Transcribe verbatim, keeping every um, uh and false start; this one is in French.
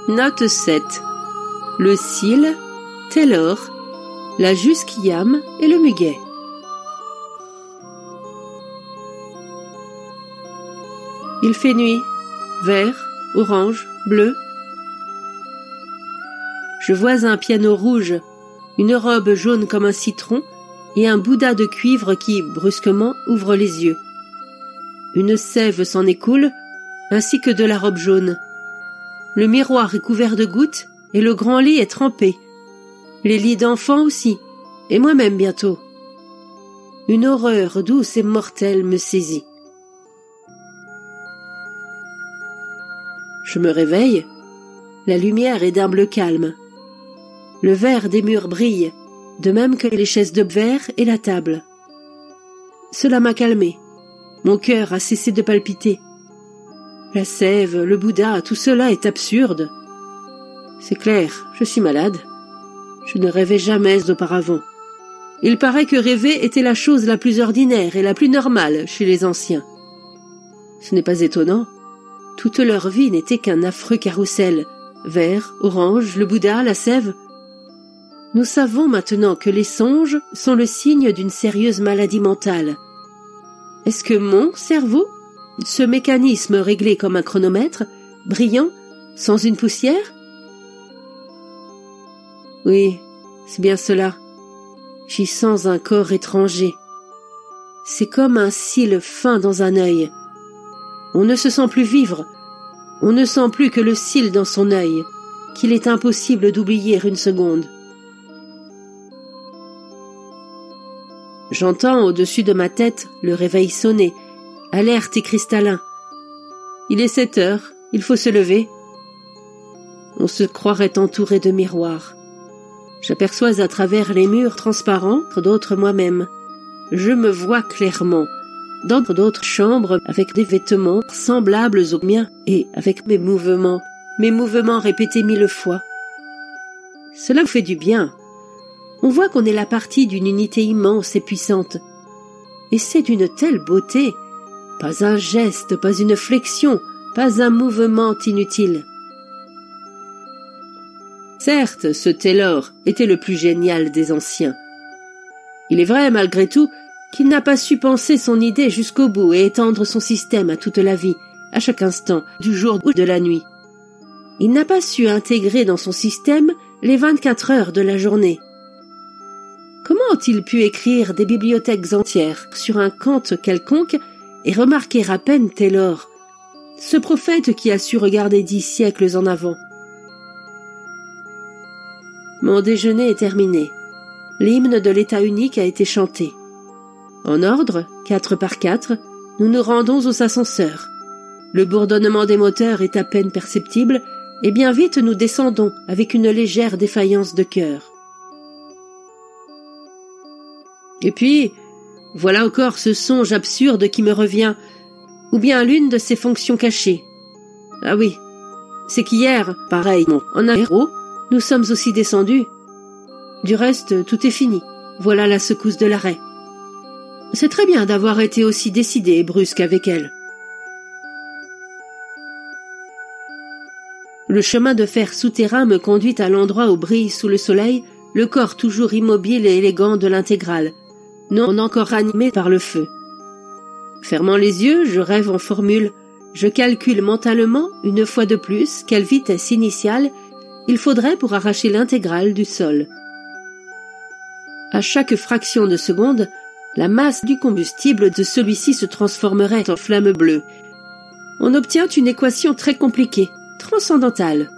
Note sept. Le Cil, Taylor, la Jusquiame et le Muguet. Il fait nuit, vert, orange, bleu. Je vois un piano rouge, une robe jaune comme un citron et un Bouddha de cuivre qui, brusquement, ouvre les yeux. Une sève s'en écoule, ainsi que de la robe jaune. Le miroir est couvert de gouttes et le grand lit est trempé. Les lits d'enfants aussi, et moi-même bientôt. Une horreur douce et mortelle me saisit. Je me réveille. La lumière est d'un bleu calme. Le verre des murs brille, de même que les chaises de verre et la table. Cela m'a calmé. Mon cœur a cessé de palpiter. La sève, le Bouddha, tout cela est absurde. C'est clair, je suis malade. Je ne rêvais jamais auparavant. Il paraît que rêver était la chose la plus ordinaire et la plus normale chez les anciens. Ce n'est pas étonnant. Toute leur vie n'était qu'un affreux carrousel. Vert, orange, le Bouddha, la sève. Nous savons maintenant que les songes sont le signe d'une sérieuse maladie mentale. Est-ce que mon cerveau, ce mécanisme réglé comme un chronomètre, brillant, sans une poussière? Oui, c'est bien cela. J'y sens un corps étranger. C'est comme un cil fin dans un œil. On ne se sent plus vivre. On ne sent plus que le cil dans son œil, qu'il est impossible d'oublier une seconde. J'entends au-dessus de ma tête le réveil sonner, alerte et cristallin. Il est sept heures, il faut se lever. On se croirait entouré de miroirs. J'aperçois à travers les murs transparents d'autres moi-même. Je me vois clairement, dans d'autres chambres avec des vêtements semblables aux miens et avec mes mouvements, mes mouvements répétés mille fois. Cela vous fait du bien. On voit qu'on est la partie d'une unité immense et puissante. Et c'est d'une telle beauté. Pas un geste, pas une flexion, pas un mouvement inutile. Certes, ce Taylor était le plus génial des anciens. Il est vrai, malgré tout, qu'il n'a pas su penser son idée jusqu'au bout et étendre son système à toute la vie, à chaque instant, du jour ou de la nuit. Il n'a pas su intégrer dans son système les vingt-quatre heures de la journée. Comment a-t-il pu écrire des bibliothèques entières sur un Kant quelconque et remarquer à peine Taylor, ce prophète qui a su regarder dix siècles en avant? Mon déjeuner est terminé. L'hymne de l'État unique a été chanté. En ordre, quatre par quatre, nous nous rendons aux ascenseurs. Le bourdonnement des moteurs est à peine perceptible, et bien vite nous descendons avec une légère défaillance de cœur. Et puis, voilà encore ce songe absurde qui me revient, ou bien l'une de ses fonctions cachées. Ah oui, c'est qu'hier, pareillement, en aéro, nous sommes aussi descendus. Du reste, tout est fini. Voilà la secousse de l'arrêt. C'est très bien d'avoir été aussi décidé et brusque avec elle. Le chemin de fer souterrain me conduit à l'endroit où brille sous le soleil le corps toujours immobile et élégant de l'intégrale, non encore animé par le feu. Fermant les yeux, je rêve en formule. Je calcule mentalement, une fois de plus, quelle vitesse initiale il faudrait pour arracher l'intégrale du sol. À chaque fraction de seconde, la masse du combustible de celui-ci se transformerait en flamme bleue. On obtient une équation très compliquée, transcendantale.